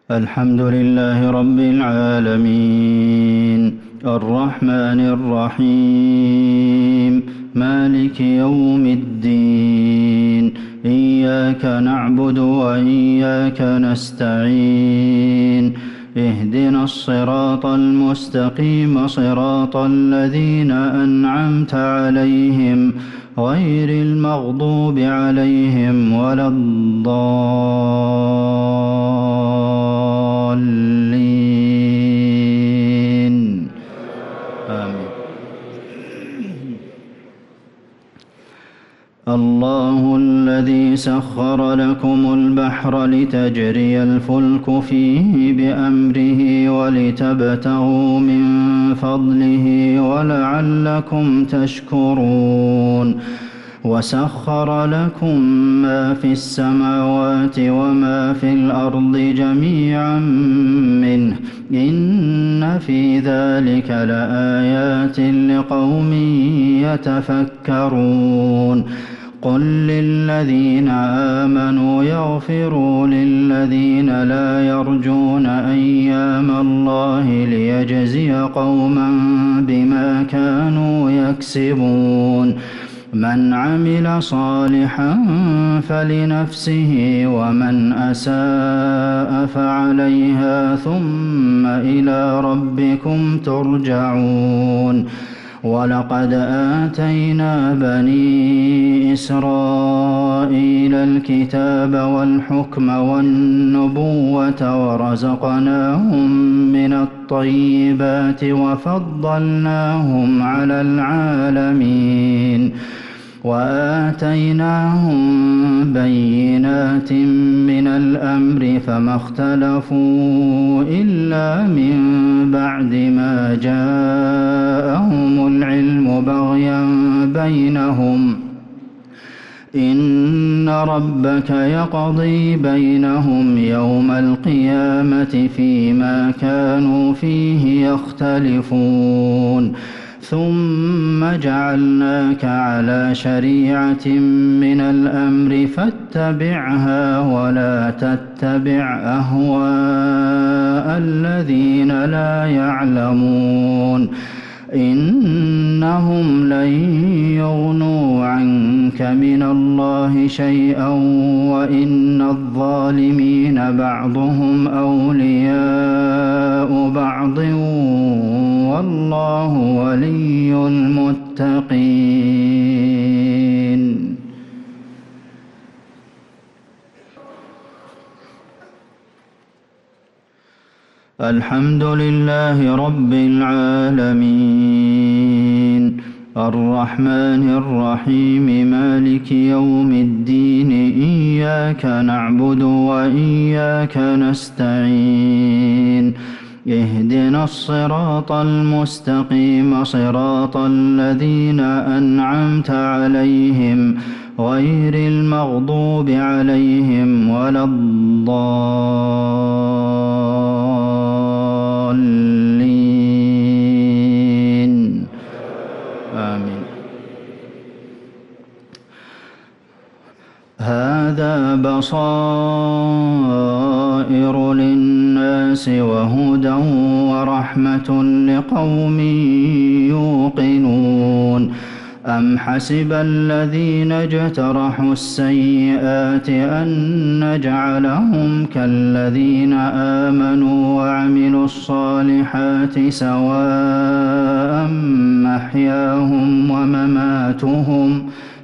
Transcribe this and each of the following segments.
الحمد لله رب العالمين الرحمن الرحيم مالك يوم الدين إياك نعبد وإياك نستعين اهدنا الصراط المستقيم صراط الذين أنعمت عليهم غير المغضوب عليهم ولا الضالين آمين. الله الذي سخر لكم البحر لتجري الفلك فيه بأمره ولتبتغوا من فضله ولعلكم تشكرون وسخر لكم ما في السماوات وما في الأرض جميعا منه إن في ذلك لآيات لقوم يتفكرون قل للذين آمنوا يغفروا للذين لا يرجون أيام الله ليجزي قوما بما كانوا يكسبون من عمل صالحا فلنفسه ومن أساء فعليها ثم إلى ربكم ترجعون ولقد آتينا بني إسرائيل الكتاب والحكم والنبوة ورزقناهم من الطيبات وفضلناهم على العالمين وآتيناهم بينات من الأمر فما اختلفوا إلا من بعد ما جاءهم العلم بغيا بينهم إن ربك يقضي بينهم يوم القيامة فيما كانوا فيه يختلفون ثم جعلناك على شريعة من الأمر فاتبعها ولا تتبع أهواء الذين لا يعلمون إنهم لن يغنوا عنك من الله شيئا وإن الظالمين بعضهم أولياء بعض والله ولي المتقين. الحمد لله رب العالمين الرحمن الرحيم مالك يوم الدين إياك نعبد وإياك نستعين اهدنا الصراط المستقيم صراط الذين أنعمت عليهم غير المغضوب عليهم ولا الضالين آمين. هذا بصائر للناس وهدى ورحمة لقوم يوقنون أم حسب الذين اجترحوا السيئات أن نجعلهم كالذين آمنوا وعملوا الصالحات سواء محياهم ومماتهم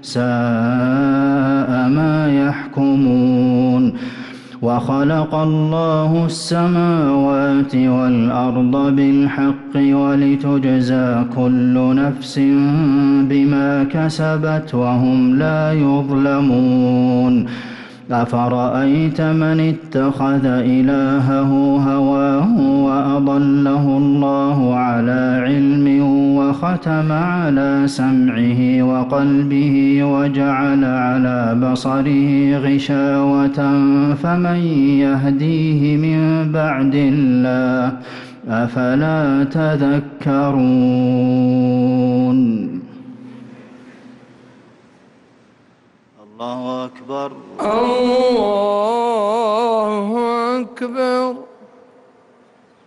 ساء ما يحكمون وخلق الله السماوات والأرض بالحق ولتجزى كل نفس بما كسبت وهم لا يظلمون أفرأيت من اتخذ إلهه هواه وأضله الله على علم وختم على سمعه وقلبه وجعل على بصره غشاوة فمن يهديه من بعد الله أفلا تذكرون. الله أكبر الله أكبر.